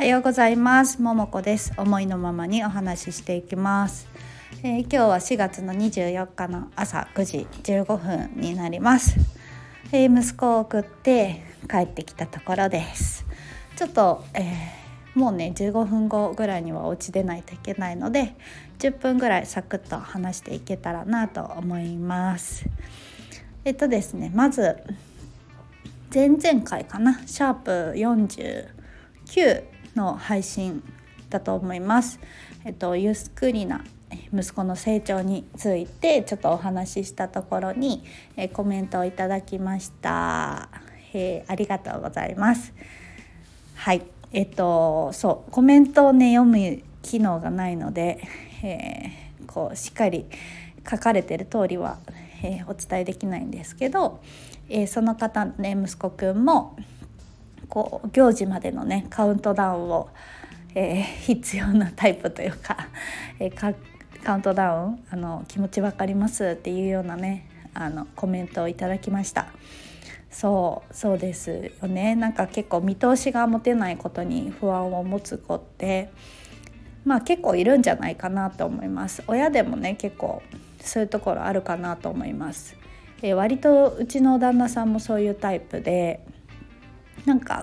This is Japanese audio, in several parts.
ようございます。ももこです。思いのままにお話ししていきます。今日は4月の24日の朝9時15分になります。息子を送って帰ってきたところです。ちょっと、もうね15分後ぐらいにはお家出ないといけないので、10分ぐらいサクッと話していけたらなと思います。ですね、まず前々回かな、シャープ49の配信だと思います。ゆっくりな息子の成長についてちょっとお話ししたところに、コメントをいただきました。ありがとうございます。はい、そうコメントをね読む機能がないので、しっかり書かれてる通りは、お伝えできないんですけど、その方のね息子くんも行事までのねカウントダウンを、必要なタイプというか、カウントダウン気持ちわかりますっていうようなねコメントをいただきました。そうですよね。なんか結構見通しが持てないことに不安を持つ子って結構いるんじゃないかなと思います。親でもね結構そういうところあるかなと思います。割とうちの旦那さんもそういうタイプで、なんか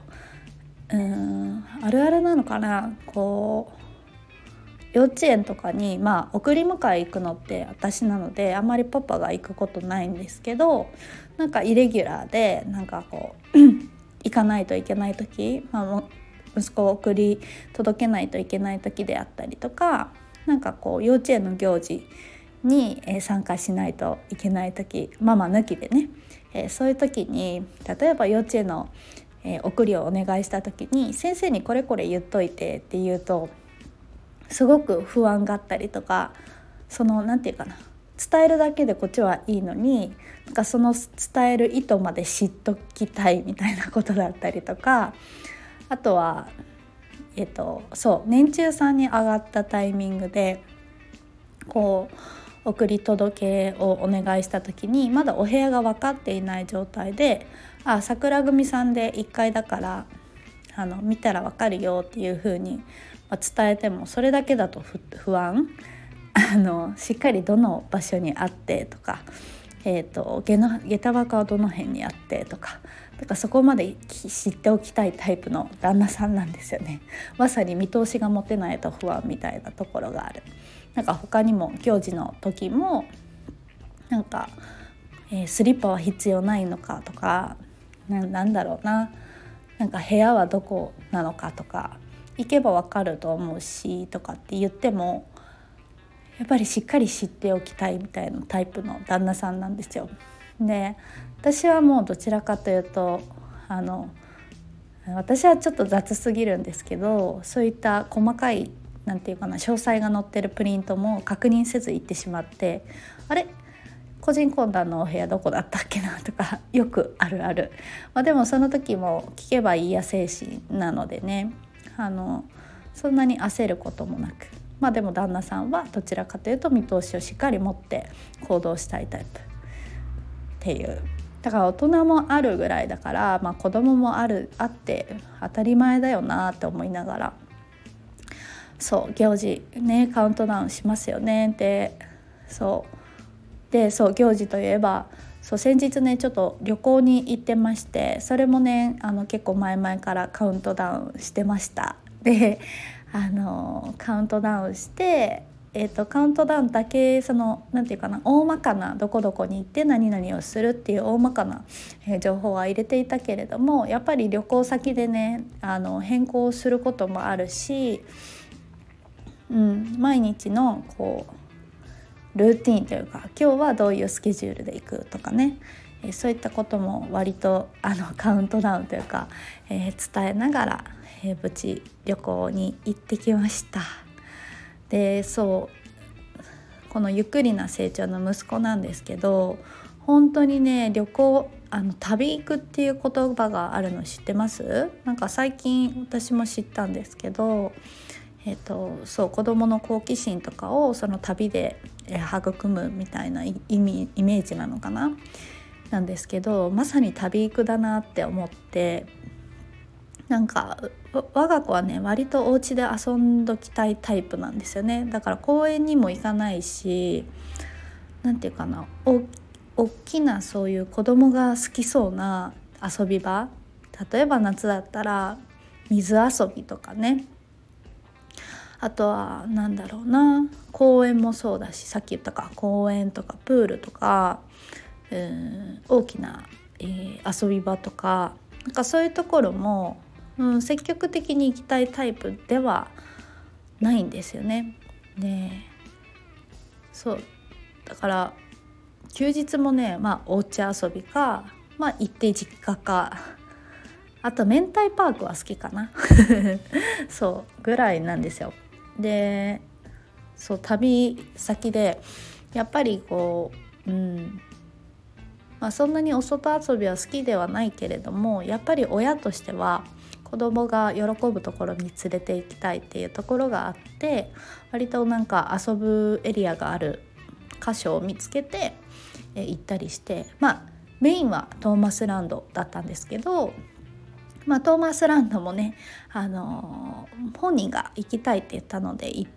あるあるなのかな、幼稚園とかに送り迎え行くのって私なのであんまりパパが行くことないんですけど、なんかイレギュラーで行かないといけない時、息子を送り届けないといけない時であったりとか、なんか幼稚園の行事に参加しないといけない時、ママ抜きでね、そういう時に例えば幼稚園の送りをお願いした時に先生にこれこれ言っといてって言うとすごく不安があったりとか、なんていうかな、伝えるだけでこっちはいいのに、なんかその伝える意図まで知っときたいみたいなことだったりとか、あとは年中さんに上がったタイミングで送り届けをお願いした時にまだお部屋が分かっていない状態で、桜組さんで1階だから見たら分かるよっていう風に伝えても、それだけだと不安しっかりどの場所にあってとか、下駄箱はどの辺にあってとか、だからそこまで知っておきたいタイプの旦那さんなんですよね。まさに見通しが持てないと不安みたいなところがある。なんか他にも行事の時もなんか、スリッパは必要ないのかとか、なんだろうな、なんか部屋はどこなのかとか、行けばわかると思うしとかって言ってもやっぱりしっかり知っておきたいみたいなタイプの旦那さんなんですよ。で、私はもうどちらかというと私はちょっと雑すぎるんですけど、そういった細かいなんていうかな、詳細が載ってるプリントも確認せず行ってしまって、あれ個人懇談のお部屋どこだったっけなとかよくあるある。でもその時も聞けばいいや精神なのでね、そんなに焦ることもなく、でも旦那さんはどちらかというと見通しをしっかり持って行動したいタイプっていう、だから大人もあるぐらいだから、子供もあって当たり前だよなって思いながら、行事ねカウントダウンしますよねって。行事といえば先日ねちょっと旅行に行ってまして、それもね結構前々からカウントダウンしてました。でカウントダウンして、カウントダウンだけなんていうかな、大まかなどこどこに行って何々をするっていう大まかな、情報は入れていたけれども、やっぱり旅行先でね変更することもあるし、毎日のルーティーンというか、今日はどういうスケジュールで行くとかね、そういったことも割とカウントダウンというか、伝えながら、無事旅行に行ってきました。でこのゆっくりな成長の息子なんですけど、本当にね旅行旅行くっていう言葉があるの知ってます？なんか最近私も知ったんですけど、子どもの好奇心とかをその旅で育むみたいなイメージなのかな、なんですけど、まさに旅育だなって思って、 なんか我が子はね割とお家で遊んどきたいタイプなんですよね。だから公園にも行かないし、なんていうかな、大きなそういう子供が好きそうな遊び場、例えば夏だったら水遊びとかね、あとはなんだろうな、公園もそうだし、さっき言ったか公園とかプールとか、大きな、遊び場とか、なんかそういうところも、積極的に行きたいタイプではないんですよね。で、そうだから休日もね、お家遊びか、行って実家か、あと明太パークは好きかなそうぐらいなんですよ。で、そう旅先でやっぱりこう、そんなにお外遊びは好きではないけれども、やっぱり親としては子供が喜ぶところに連れて行きたいっていうところがあって、割となんか遊ぶエリアがある箇所を見つけて行ったりして、メインはトーマスランドだったんですけど、トーマスランドもね、本人が行きたいって言ったので行って、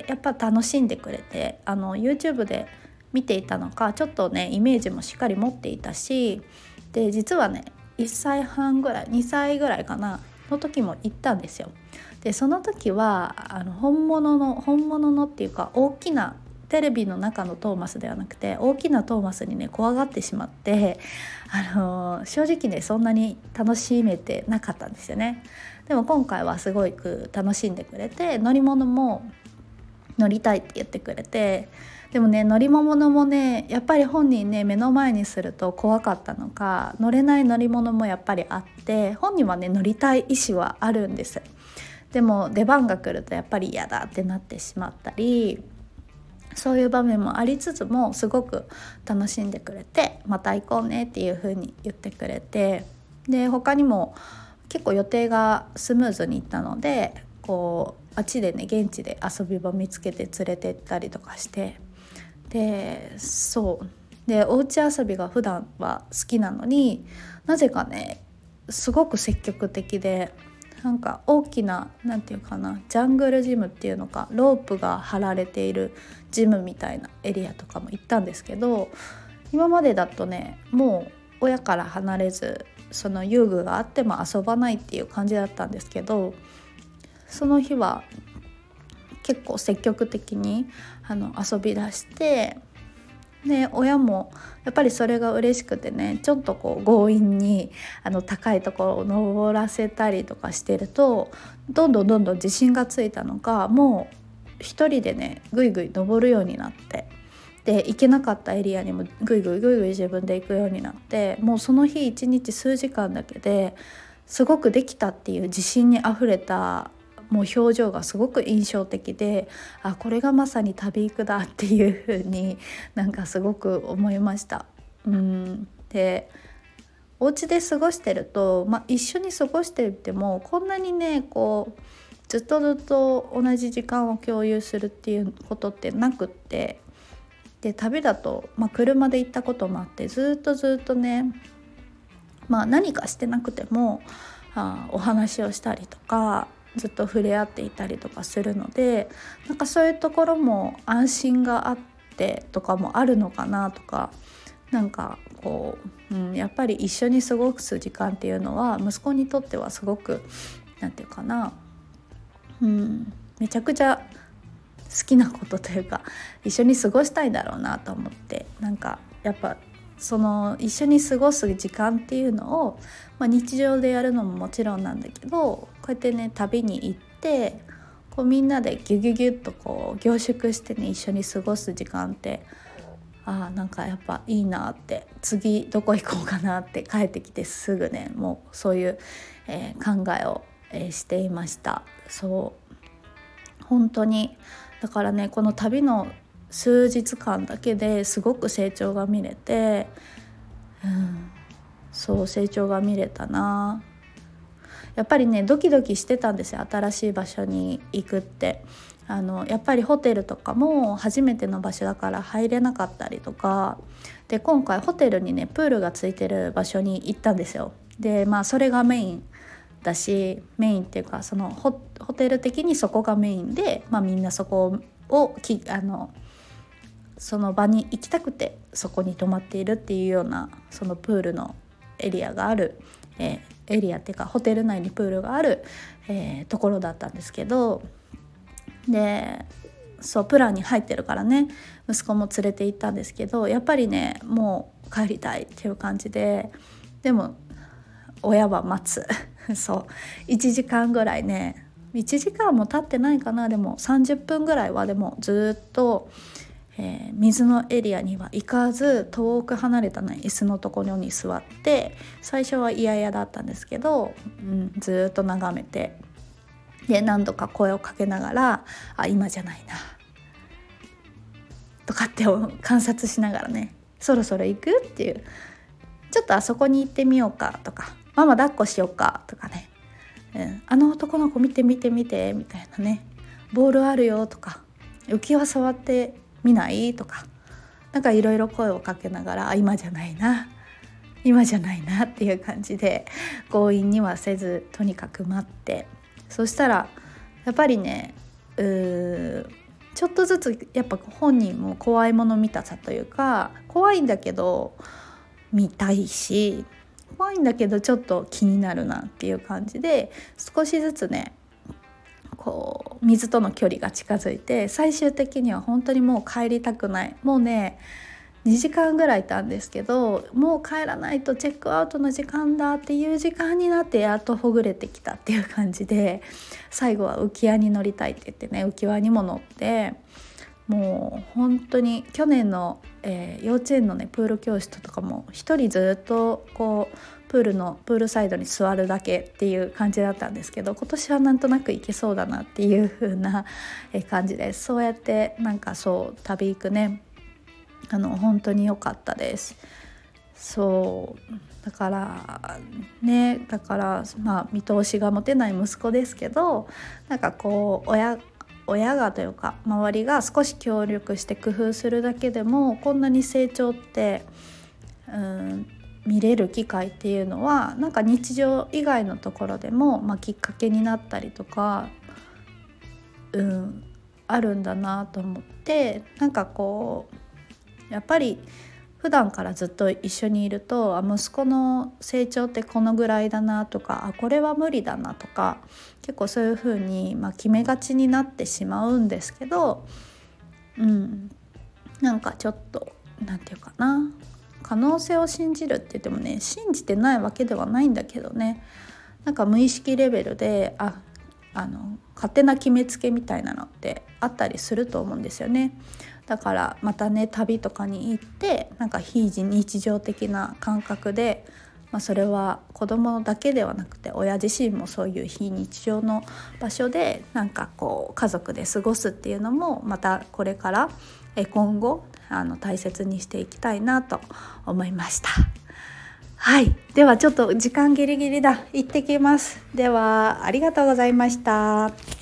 やっぱ楽しんでくれて、YouTube で見ていたのかちょっとねイメージもしっかり持っていたし、で実はね1歳半ぐらい2歳ぐらいかなの時も行ったんですよ。でその時は本物のっていうか、大きなテレビの中のトーマスではなくて大きなトーマスにね怖がってしまって、正直ねそんなに楽しめてなかったんですよね。でも今回はすごく楽しんでくれて、乗り物も乗りたいって言ってくれて、でもね乗り物もねやっぱり本人ね目の前にすると怖かったのか、乗れない乗り物もやっぱりあって、本人はね乗りたい意思はあるんです。でも出番が来るとやっぱり嫌だってなってしまったり、そういう場面もありつつもすごく楽しんでくれて、また行こうねっていう風に言ってくれて、で他にも結構予定がスムーズにいったので、こうあっちでね現地で遊び場見つけて連れて行ったりとかして、でそうでお家遊びが普段は好きなのに、なぜかねすごく積極的で、なんか大きななんていうかな、ジャングルジムっていうのか、ロープが張られているジムみたいなエリアとかも行ったんですけど、今までだとねもう親から離れず、その遊具があっても遊ばないっていう感じだったんですけど、その日は結構積極的に遊び出して、で親もやっぱりそれが嬉しくてね、ちょっとこう強引に高いところを登らせたりとかしてると、どんどん自信がついたのか、もう一人でねぐいぐい登るようになって、で行けなかったエリアにもぐいぐい自分で行くようになって、もうその日一日数時間だけですごくできたっていう自信にあふれた、もう表情がすごく印象的で、これがまさに旅育だっていう風になんかすごく思いました。でお家で過ごしてると、一緒に過ごしててもこんなにねこうずっと同じ時間を共有するっていうことってなくって、で旅だと、車で行ったこともあって、ずっとね、何かしてなくてもお話をしたりとかずっと触れ合っていたりとかするので、なんかそういうところも安心があってとかもあるのかなとか、なんかこう、やっぱり一緒に過ごす時間っていうのは息子にとってはすごくなんていうかな、めちゃくちゃ好きなことというか、一緒に過ごしたいだろうなと思って、なんかやっぱその一緒に過ごす時間っていうのを、日常でやるのももちろんなんだけど、こうやってね旅に行ってこうみんなでギュッとこう凝縮してね一緒に過ごす時間って、なんかやっぱいいなって、次どこ行こうかなって帰ってきてすぐねもうそういう、考えを、していました。そう本当にだからね、この旅の数日間だけですごく成長が見れて、そう成長が見れたな。やっぱりねドキドキしてたんですよ、新しい場所に行くって。やっぱりホテルとかも初めての場所だから入れなかったりとかで、今回ホテルにねプールがついてる場所に行ったんですよ。でそれがメインだし、メインっていうかその ホテル的にそこがメインで、みんなそこをその場に行きたくてそこに泊まっているっていうような、そのプールのエリアがある、エリアっていうかホテル内にプールがある、ところだったんですけど、でそうプランに入ってるからね、息子も連れて行ったんですけど、やっぱりねもう帰りたいっていう感じで、でも親は待つそう1時間ぐらいね、1時間も経ってないかな、でも30分ぐらいはでもずっと、水のエリアには行かず、遠く離れたね椅子のところに座って、最初は嫌々だったんですけど、ずっと眺めて、で何度か声をかけながら、今じゃないなとかって観察しながらね、そろそろ行くっていう、ちょっとあそこに行ってみようかとか、ママ抱っこしようかとかね、あの男の子見てみたいなね、ボールあるよとか、浮き輪触ってみないとか、なんかいろいろ声をかけながら、今じゃないなっていう感じで、強引にはせずとにかく待って、そしたらやっぱりね、ちょっとずつやっぱ本人も怖いもの見たさというか、怖いんだけど見たいし、怖いんだけどちょっと気になるなっていう感じで、少しずつねこう水との距離が近づいて、最終的には本当にもう帰りたくない、もうね2時間ぐらいいたんですけど、もう帰らないとチェックアウトの時間だっていう時間になって、やっとほぐれてきたっていう感じで、最後は浮き輪に乗りたいって言ってね、浮き輪にも乗って、もう本当に去年の、幼稚園のねプール教室とかも一人ずっとこうプールサイドに座るだけっていう感じだったんですけど、今年はなんとなく行けそうだなっていう風な感じです。そうやってなんかそう旅行くね、本当に良かったです。そうだから見通しが持てない息子ですけど、なんかこう親がというか周りが少し協力して工夫するだけでも、こんなに成長って見れる機会っていうのは、なんか日常以外のところでも、きっかけになったりとか、あるんだなと思って、なんかこうやっぱり普段からずっと一緒にいると、息子の成長ってこのぐらいだなとか、これは無理だなとか、結構そういう風に、決めがちになってしまうんですけど、なんかちょっとなんていうかな、可能性を信じるって言ってもね、信じてないわけではないんだけどね、なんか無意識レベルで勝手な決めつけみたいなのってあったりすると思うんですよね。だからまたね旅とかに行って、なんか非日常的な感覚で、それは子供だけではなくて親自身もそういう非日常の場所でなんかこう家族で過ごすっていうのも、またこれから今後大切にしていきたいなと思いました。はい、ではちょっと時間ギリギリだ、行ってきます。ではありがとうございました。